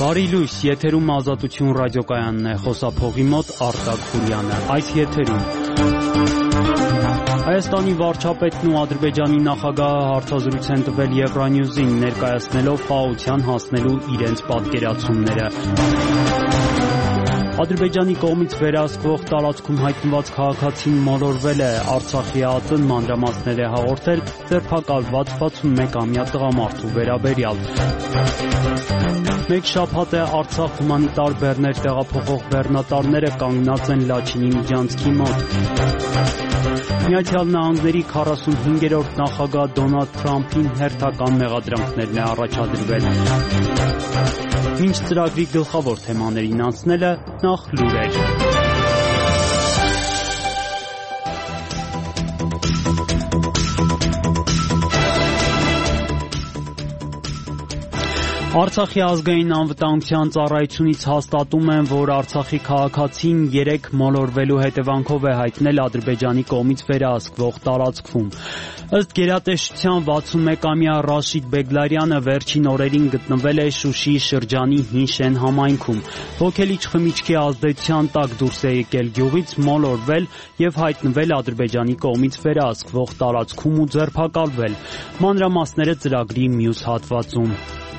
Բարի լույս, եթերում Ազատություն ռադիոկայանն է, խոսափողի մոտ Արտակ Խուրյանը։ Այս եթերում Հայաստանի վարչապետն ու Ադրբեջանի նախագահը հարցազրույց են տվել Евronewс-ին, ներկայացնելով խաղաղության հասնելու իրենց պատկերացումները։ Ադրբեջանի կողմից վերահսկվող տարածքում հայտնված քաղաքացին մոլորվել է, Արցախի ԱՏ-ն մանրամասներ է հաղորդել ձերբակալված 61-ամյա տղամարդու վերաբերյալ։ Մեկ շաբաթ է Արցախ հումանիտար բեռներ տեղափոխող բեռնատարները կանգնած են Լաչինի միջանցքի մոտ։ Միացյալ Նահանգների 45-րդ նախագահ Դոնալդ Թրամփին հերթական մեղադրանքներն է առաջադրվել։ Մինչ ծրագրի գլխավոր թեմաներին անցնելը նախ լուրեր։ Արցախի ազգային անվտանգության ծառայությունից հաստատում են, որ Արցախի քաղաքացին 3 մոլորվելու հետևանքով է հայտնել Ադրբեջանի կողմից վերահսկվող տարածքում։ Ըստ գերատեսչության 61-ամյա Ռաշիդ Բեգլարյանը վերջին օրերին գտնվել է Շուշիի շրջանի Հինշեն համայնքում։ Ոգելիչ խմիչքի ազդեցության տակ դուրս է եկել գյուղից, մոլորվել եւ հայտնվել Ադրբեջանի կողմից վերահսկվող տարածքում ու ձերբակալվել։ Մանրամասները ծրագրի մյուս հատվածում։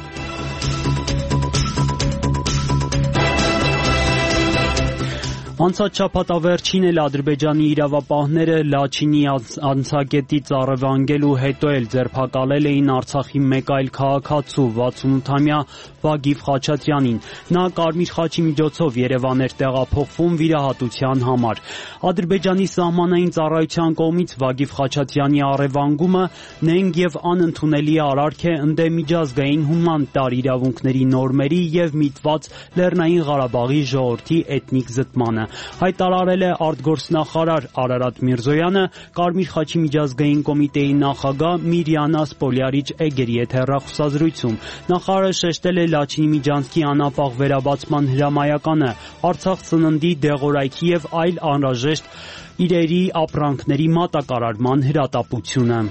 Անցած շաբաթավերջին էլ Ադրբեջանի իրավապահները Լաչինի անցակետից առևանգելու հետո էլ ձերբակալել էին Արցախի մեկ այլ քաղաքացու 68-ամյա Վագիվ Խաչատրյանին։ Նա Կարմիր խաչի միջոցով Երևան էր տեղափոխվում վիրահատության համար։ Ադրբեջանի սահմանային ծառայության կողմից Վագիվ Խաչատրյանի առևանգումը նենգ եւ անընդունելի արարք է ընդդեմ միջազգային հումանիտար իրավունքների նորմերի եւ միտված Լեռնային Ղարաբաղի ժողովրդի էթնիկ զտմանը։ Հայտարարել է արտգործնախարար Արարատ Միրզոյանը Կարմիր խաչի միջազգային կոմիտեի նախագահ Միրիանա Սպոլյարիչ Էգերի հետ հեռախոսազրույցում։ Նախարարը շեշտել է Լաչինի միջանցքի անապահ վերաբացման հրամայականը, Արցախ սննդի, դեղորայքի եւ այլ անհրաժեշտ իրերի ապրանքների մատակարարման հրատապությունը։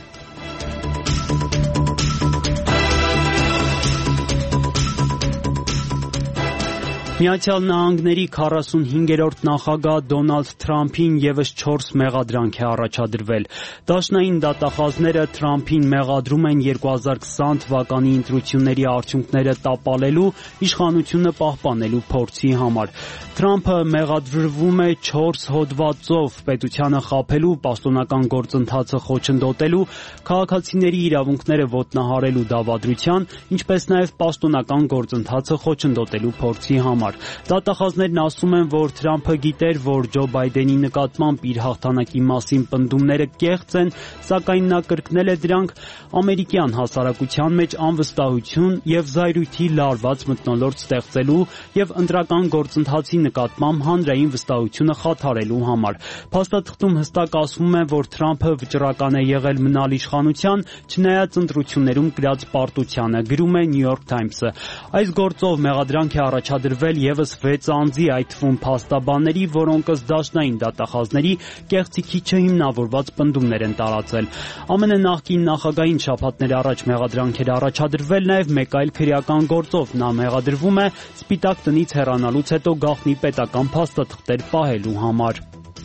Միացյալ Նահանգների 45-րդ նախագահ Դոնալդ Թրամփին եւս 4 մեղադրանք է առաջադրվել։ Դաշնային դատախազները Թրամփին մեղադրում են 2020 թվականի ընտրությունների արդյունքները տապալելու, իշխանությունը պահպանելու փորձի համար։ Թրամփը մեղադրվում է 4 հոդվածով՝ պետությանը խաբելու, պաշտոնական գործընթացը խոչընդոտելու, քաղաքացիների իրավունքները ոտնահարելու դավադրության, ինչպես նաև պաշտոնական գործընթացը խոչընդոտելու փորձի համար։ Դատախազներն ասում են, որ Թրամփը գիտեր, որ Ջո Բայդենի նկատմամբ իր հաղթանակի մասին պնդումները կեղծ են, սակայն նա կրկնել է դրանք ամերիկյան հասարակության մեջ անվստահություն եւ զայրույթի լարված մթնոլորտ ստեղծելու եւ ընտրական գործընթացի նկատմամբ հանրային վստահությունը խաթարելու համար։ Փաստաթղթում հստակ ասվում է, որ Թրամփը վճռական է եղել մնալ իշխանության, չնայած ընտրություններում կրած պարտությանը, գրում է New York Times-ը։ Այս գործով մեղադրանք է առաջադրվել եւս 6 անձի, այդ թվում փաստաբանների, որոնք ըստ դաշնային դատախազների կեղծիքի չհիմնավորված պնդումներ են տարածել։ ԱՄՆ նախկին նախագահին շաբաթներ առաջ մեղադրանք էր առաջադրվել նաեւ մեկ այլ քրեական գործով։ Նա մեղադրվում է Սպիտակ տնից հեռանալուց հետո գաղտնի պետական փաստաթղթեր պահելու համար։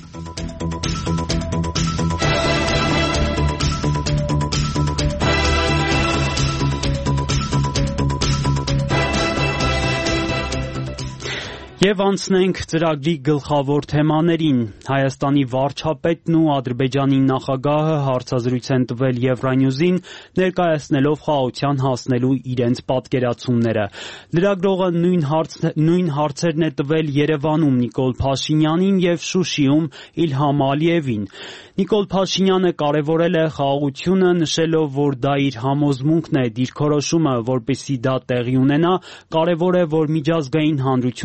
Եվ անցնենք ծրագրի գլխավոր թեմաներին։ Հայաստանի վարչապետն ու Ադրբեջանի նախագահը հարցազրույց են տվել Евronews-ին, ներկայացնելով խաղաղության հասնելու իրենց պատկերացումները։ Լրագրողը նույն հարցերն է տվել Երևանում Նիկոլ Փաշինյանին եւ Շուշիում Իլհամ Ալիևին։ Նիկոլ Փաշինյանը կարևորել է խաղաղությունը, նշելով, որ դա իր համոզմունքն է, դիրքորոշումը, որպեսզի դա տեղի ունենա, կարևոր է, որ միջազգային հանրությունը հասկանա,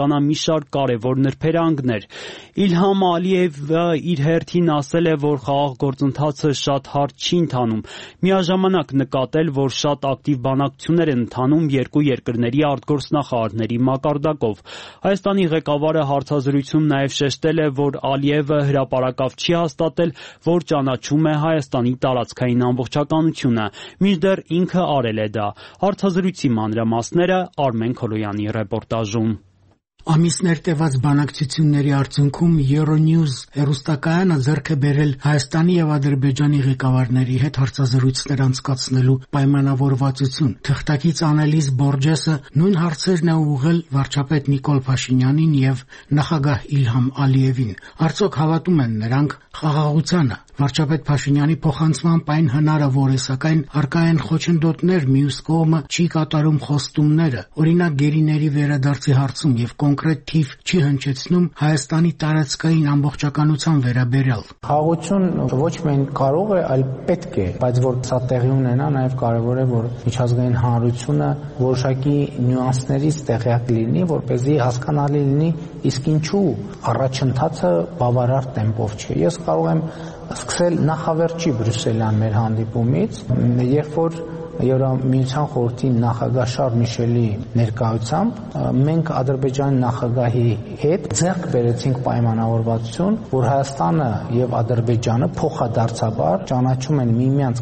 կկրկնա մի շարք կարևոր նրբերանգներ։ Իլհամ Ալիևը իր հերթին ասել է, որ խաղաղ գործընթացը շատ հարթ չի ընթանում, միաժամանակ նկատել, որ շատ ակտիվ բանակցություններ են ընթանում երկու երկրների արտգործնախարարների մակարդակով։ Հայաստանի ղեկավարը հարցազրույցում նաև շեշտել է, որ Ալիևը հրապարակավ չի հաստատել, որ ճանաչում է Հայաստանի տարածքային ամբողջականությունը, մինչդեռ ինքը արել է դա։ Հարցազրույցի մանրամասները Արմեն Քոլոյանի ռեպորտաժում։ Ամիսներ տևած բանակցությունների արդյունքում Euronews հեռուստակայանը ձեռք է բերել Հայաստանի եւ Ադրբեջանի ղեկավարների հետ հարցազրույցներ անցկացնելու պայմանավորվածություն։ Թղթակից Անելիս Բորջեսը նույն հարցերն է ուղղել վարչապետ Նիկոլ Փաշինյանին եւ նախագահ Իլհամ Ալիևին։ Արդյոք հավատում են նրանք խաղաղությանը։ Վարչապետ Փաշինյանի փոխանցմամբ այն հնարավոր է, սակայն առկա են խոչընդոտներ, մյուս կողմը չի կատարում խոստումները, օրինակ գերիների վերադարձի հարցում եւ կոնկրետ թիվ չի հնչեցնում Հայաստանի տարածքային ամբողջականության վերաբերյալ։ Խաղաղություն ոչ միայն կարող է, այլ պետք է, բայց որ սա տեղի ունենա, նաեւ կարեւոր է, որ միջազգային հանրությունը որոշակի նյուանսներից տեղյակ լինի, որպեսզի հասկանալի լինի, իսկ ինչու առաջընթացը բավարար տեմպով չէ։ Ես կարող եմ սկսել նախավերջի Բրյուսելյան մեր հանդիպումից, երբ որ Եվրամիության խորհրդի նախագահ Շարլ Միշելի ներկայությամբ մենք Ադրբեջանի նախագահի հետ ձեռք բերեցինք պայմանավորվածություն, որ Հայաստանը եւ Ադրբեջանը փոխադարձաբար ճանաչում են միմյանց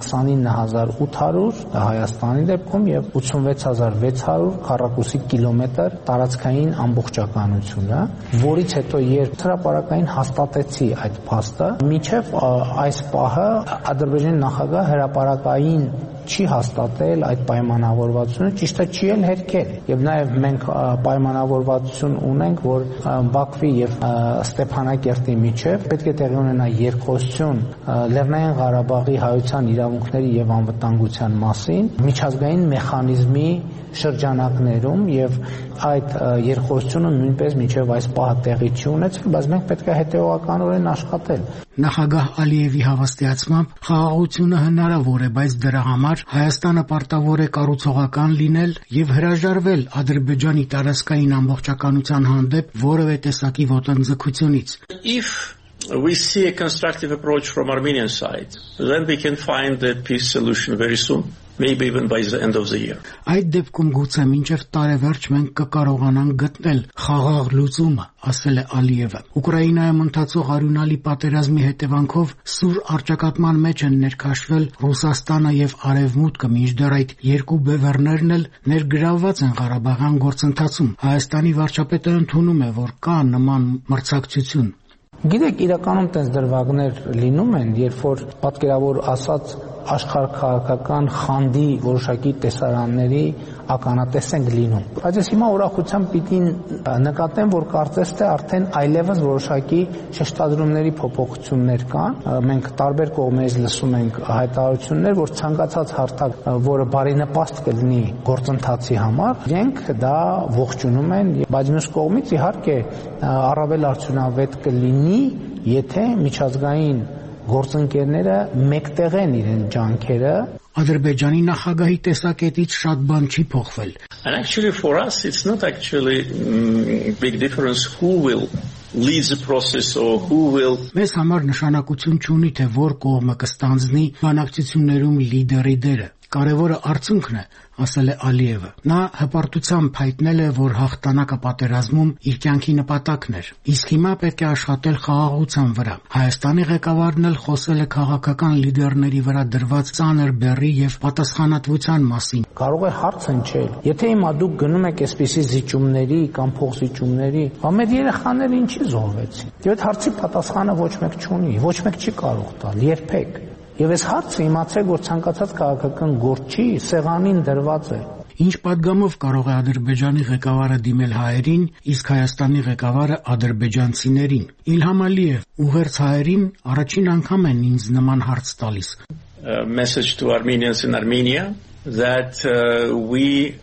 29800 Հայաստանի դեպքում եւ 86600 քառակուսի կիլոմետր տարածքային ամբողջականությունը, որից հետո երբ հրապարակային հաստատեցի այդ փաստը, մինչեւ այս պահը Ադրբեջանի նախագահ հրապարակային չի հաստատել այդ պայմանավորվածությունը, ճիշտ է չի էլ հերքել։ Եվ նաև մենք պայմանավորվածություն ունենք, որ Բաքվի եւ Ստեփանակերտի միջև պետք է տեղի ունենա երկխոսություն Լեռնային Ղարաբաղի հայության իրավունքների եւ անվտանգության մասին միջազգային մեխանիզմի շրջանակներում եւ այդ երկխոսությունը նույնպես մինչեւ այս պահը տեղի չի ունեցել, բայց մենք պետք է հետեւականորեն աշխատել։ Նախագահ Ալիևի հավաստիացմամբ խաղաղությունը հնարավոր է, բայց դրա համար Հայաստանը պարտավոր է կառուցողական լինել եւ հրաժարվել Ադրբեջանի տարածքային ամբողջականության հանդեպ որևէ տեսակի ոտնձգությունից։ We see a constructive approach from Armenian side, then we can find a peace solution very soon. Maybe even by the end of the year. Այդ դեպքում գուցե մինչև տարեվերջ մենք կկարողանանք գտնել խաղաղ լուծումը, ասել է Ալիևը։ Ուկրաինայում ընթացող արյունալի պատերազմի հետևանքով սուր առճակատման մեջ են ներքաշվել Ռուսաստանը եւ Արևմուտքը, մինչդեռ այդ երկու բևեռներն էլ ներգրավված են Ղարաբաղյան գործընթացում։ Հայաստանի վարչապետը ընդունում է, որ կա նման մրցակցություն։ Գիտեք, իրականում տես դրվագներ լինում են, երբ որ պատկերավոր ասած աշխարհքաղաքական խանդի որոշակի տեսարանների ականատես ենք լինում։ Բայց ես հիմա ուրախությամբ պիտի նկատեմ, որ կարծես թե արդեն այլևս որոշակի շեշտադրումների փոփոխություններ կան։ Մենք տարբեր կողմերից լսում ենք հայտարարություններ, որ ցանկացած հարթակ, որը բարենպաստ կլինի գործընթացի համար, իրենք դա ողջունում են, բայց մյուս կողմից իհարկե առավել արդյունավետ կլինի, եթե միջազգային գործընկերները մեկտեղեն իրեն ջանքերը։ Ադրբեջանի նախագահի տեսակետից շատ բան չի փոխվել։ And actually for us it's not actually big difference who will lead the process or who will. Մեզ համար նշանակություն չունի, թե որ կողմը կստանձնի բանակցություններում լիդերի դերը։ Կարևորը արդյունքն է, ասել է Ալիևը։ Նա հպարտությամբ հայտնել է, որ հաղթանակը պատերազմում իր կյանքի նպատակն էր։ Իսկ հիմա պետք է աշխատել խաղաղության վրա։ Հայաստանի ղեկավարն էլ խոսել է քաղաքական լիդերների վրա դրված ծանր բեռի եւ պատասխանատվության մասին։ Կարող է հարց հնչել, եթե հիմա դուք գնում եք այսպիսի զիջումների կամ փոխզիջումների, մեր երեխաները ինչի զոհվեցին։ Եվ այդ հարցի պատասխանը ոչ մեկ չունի, ոչ մեկ չի կարող տալ, երբեք։ Եվ այս հարցը իմացեք, որ ցանկացած քաղաքական գործ չի, սեղանին դրված է։ Ինչ պատգամով կարող է Ադրբեջանի ղեկավարը դիմել հայերին, իսկ Հայաստանի ղեկավարը ադրբեջանցիներին։ Իլհամ Ալիև ուղերձ հայերին առաջին անգամ են ինձ նման հարց տալիս։ Message to Armenians in Armenia that we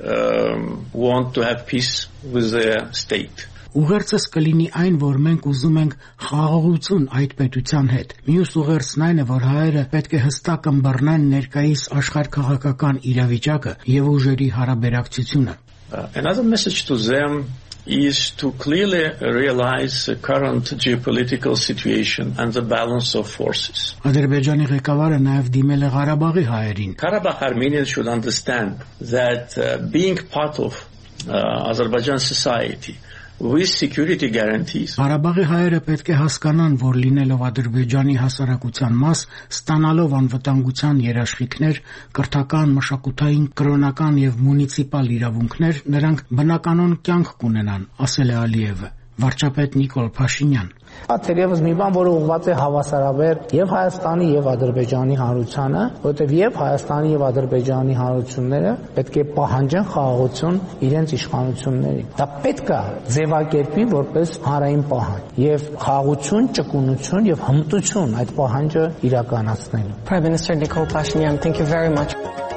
want to have peace with the state. Ուղերձս կլինի այն, որ մենք ուզում ենք խաղաղություն այդ պետության հետ։ Մյուս ուղերձն այն է, որ հայերը պետք է հստակ ըմբռնեն ներկայիս աշխարհքաղաքական իրավիճակը եւ ուժերի հարաբերակցությունը։ Another message to them is to clearly realize the current geopolitical situation and the balance of forces. Ադրբեջանի ղեկավարը նաև դիմել է Ղարաբաղի հայերին. Karabakh Armenians should understand that being part of Azerbaijan society with security guarantees. Ղարաբաղի հայերը պետք է հասկանան, որ լինելով Ադրբեջանի հասարակության մաս, ստանալով անվտանգության երաշխիքներ, կրթական, մշակութային, կրոնական եւ մունիցիպալ իրավունքներ, նրանք բնականon կյանք կունենան, ասել է Ալիևը։ Վարչապետ Նիկոլ Փաշինյան. Թերևս մի բան, որը ուղղված է հավասարաբեր եւ Հայաստանի եւ Ադրբեջանի հանրությանը, որովհետեւ եւ Հայաստանի եւ Ադրբեջանի հանրությունները պետք է պահանջեն խաղաղություն իրենց իշխանություններին։ Դա պետք է ձևակերպի որպես հանրային պահանջ եւ խաղաղություն, ճկունություն եւ հմտություն այդ պահանջը իրականացնելու։ Prime Minister Nikol Pashinyan, thank you very much.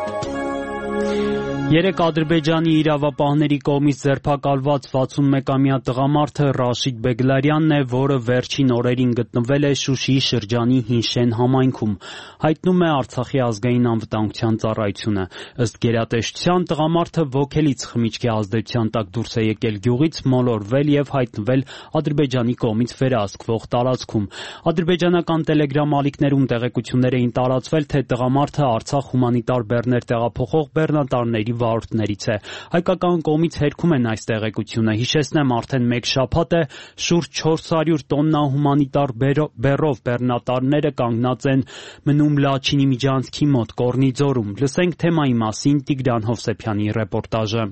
Երեք Ադրբեջանի իրավապահների կողմից ձերբակալված 61-ամյա տղամարդը Ռաշիդ Բեգլարյանն է, որը վերջին օրերին գտնվել է Շուշիի շրջանի Հինշեն համայնքում, հայտնում է Արցախի ազգային անվտանգության ծառայությունը։ Ըստ գերատեսչության, տղամարդը ոգելից խմիչքի ազդեցության տակ դուրս է եկել գյուղից, մոլորվել եւ հայտնվել Ադրբեջանի կողմից վերահսկվող տարածքում։ Ադրբեջանական տելեգրամ ալիքներում տեղեկություններ էին տարածվել, թե տղամարդը Արցախ հումանիտար բեռներ տեղափոխող բեռնատարների վարորդներից է։ Հայկական կողմից հերքում են այս տեղեկությունը։ Հիշեցնեմ, արդեն մեկ շաբաթ է շուրջ 400 տոննա հումանիտար բեռով բեռնատարները կանգնած են մնում Լաչինի միջանցքի մոտ Կորնիձորում։ Լսենք թեմայի մասին Տիգրան Հովսեփյանի ռեպորտաժը։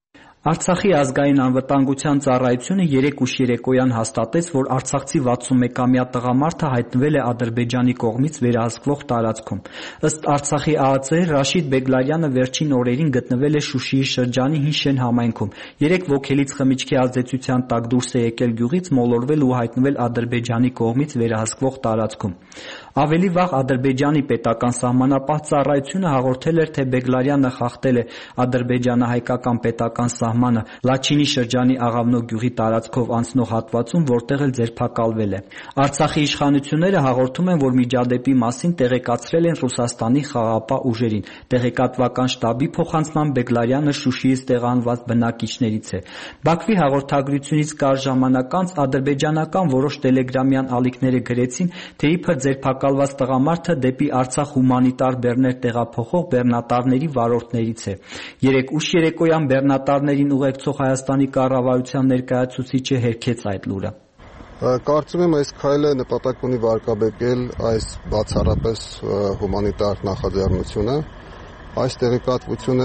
Արցախի ազգային անվտանգության ծառայությունը 3 ուշ երեկոյան հաստատեց, որ արցախցի 61-ամյա տղամարդը հայտնվել է Ադրբեջանի կողմից վերահսկվող տարածքում։ Ըստ Արցախի ԱԱՑ-ի Ռաշիդ Բեգլարյանը վերջին օրերին գտնվել է Շուշիի շրջանի Հինշեն համայնքում։ 3 ոգելից խմիչքի ազդեցության տակ դուրս է եկել գյուղից, մոլորվել ու հայտնվել Ադրբեջանի կողմից վերահսկվող տարածքում։ Ավելի վաղ Ադրբեջանի պետական սահմանապահ ծառայությունը հաղորդել էր, թե Բեգլարյանը խախտել է ադրբեջանահայկական պետական սահմանը Լաչինի շրջանի Աղավնո գյուղի տարածքով անցնող հատվածում, որտեղ էլ ձերբակալվել է։ Արցախի իշխանությունները հաղորդում են, որ միջադեպի մասին տեղեկացրել են Ռուսաստանի խաղաղապահ ուժերին։ Տեղեկատվական շտաբի փոխանցման Բեգլարյանը Շուշիից տեղանված բնակիչներից է։ Բաքվի հաղորդագրությունից կարճ ժամանակ անց ադրբեջանական որոշ տելեգրամյան ալիքները գրեցին, թե իբր ձերբակալված տղամարդը դեպի Արցախ հումանիտար բեռներ տեղափոխող բեռնատարների վարորդներից է։ 3 ուշ երեկոյան բեռնատարներին ուղեկցող Հայաստանի կառավարության ներկայացուցիչը հերքեց այդ լուրը։ Կարծում եմ այս քայլը նպատակ ունի վարկաբեկել այս բացառապես հումանիտար նախաձեռնությունը։ Այս տեղեկատվությունը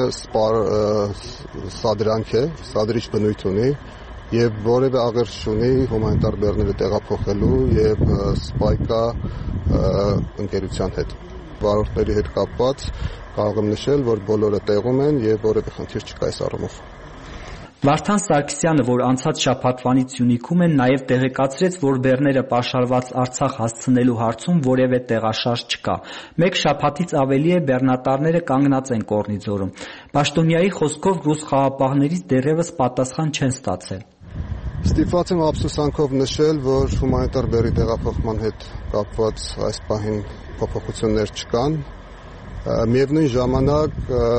սադրանք է, սադրիչ բնույթ ունի եւ որևէ աղերս չունի հումանիտար բեռները տեղափոխելու եւ սպայկա ընկերության հետ։ Վարորդների հետ կապված կարող եմ նշել, որ բոլորը տեղում են եւ որևէ խնդիր չկա այս առումով։ Վարդան Սարգսյանը, որ անցած շաբաթվանից Սյունիքում են, նաև տեղեկացրեց, որ բեռները պաշարված Արցախ հասցնելու հարցում որևէ տեղաշարժ չկա։ Մեկ շաբաթից ավելի է բեռնատարները կանգնած են Կորնիձորում։ Պաշտոնյայի խոսքով ռուս խաղաղապահներից դեռևս պատասխան չեն ստացել։ Ստիպված եմ ափսոսանքով նշել, որ հումանիտար բեռի տեղափոխման հետ կապված այս պահին փոփոխություններ չկան։ Միևնույն ժամանակ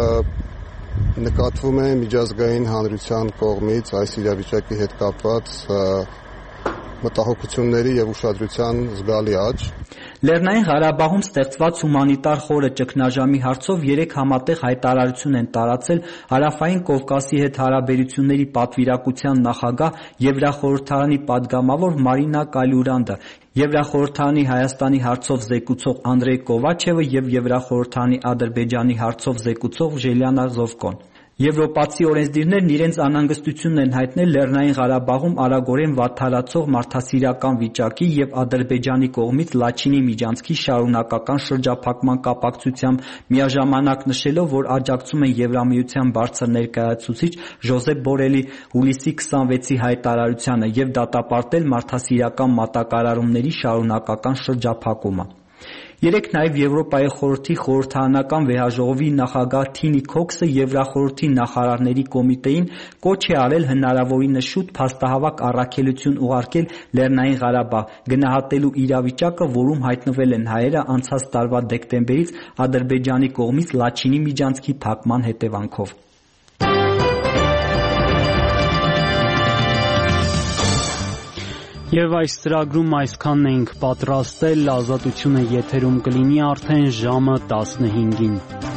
նկատվում է միջազգային հանրության կողմից այս իրավիճակի հետ կապված մտահոգությունների եւ ուշադրության զգալի աճ։ Լեռնային Ղարաբաղում ստեղծված հումանիտար խորը ճգնաժամի հարցով 3 համատեղ հայտարարություն են տարածել Հարավային Կովկասի հետ հարաբերությունների պատվիրակության նախագահ Եվրախորհրդարանի падգամավոր Մարինա Կալյուրանդը, Եվրախորհրդարանի Հայաստանի հարցով զեկուցող Անդրեյ Կովաչևը եւ Եվրախորհրդարանի Ադրբեջանի հարցով զեկուցող Ժելիանա Զովկոն։ Եվրոպացի օրենսդիրներն իրենց անհանգստությունն են հայտնել Լեռնային Ղարաբաղում արագորեն վատթարացող մարդասիրական վիճակի եւ Ադրբեջանի կողմից Լաչինի միջանցքի շարունակական շրջափակման կապակցությամբ, միաժամանակ նշելով, որ աջակցում են Եվրամիության բարձր ներկայացուցիչ Ժոզեփ Բորելի հուլիսի 26-ի հայտարարությանը եւ դատապարտել մարդասիրական մատակարարումների շարունակական շրջափակումը։ Երեկ նաև Եվրոպայի խորհրդի խորհրդարանական վեհաժողովի նախագահ Թինի Քոքսը Եվրախորհրդի նախարարների կոմիտեին կոչ է արել հնարավորինս շուտ փաստահավաք առաքելություն ուղարկել Լեռնային Ղարաբաղ, գնահատելու իրավիճակը, որում հայտնվել են հայերը անցած տարվա դեկտեմբերից Ադրբեջանի կողմից Լաչինի միջանցքի փակման հետևանքով։ Եվ այս ծրագրում այսքանն էինք պատրաստել, ազատությունը եթերում կլինի արդեն ժամը 15-ին։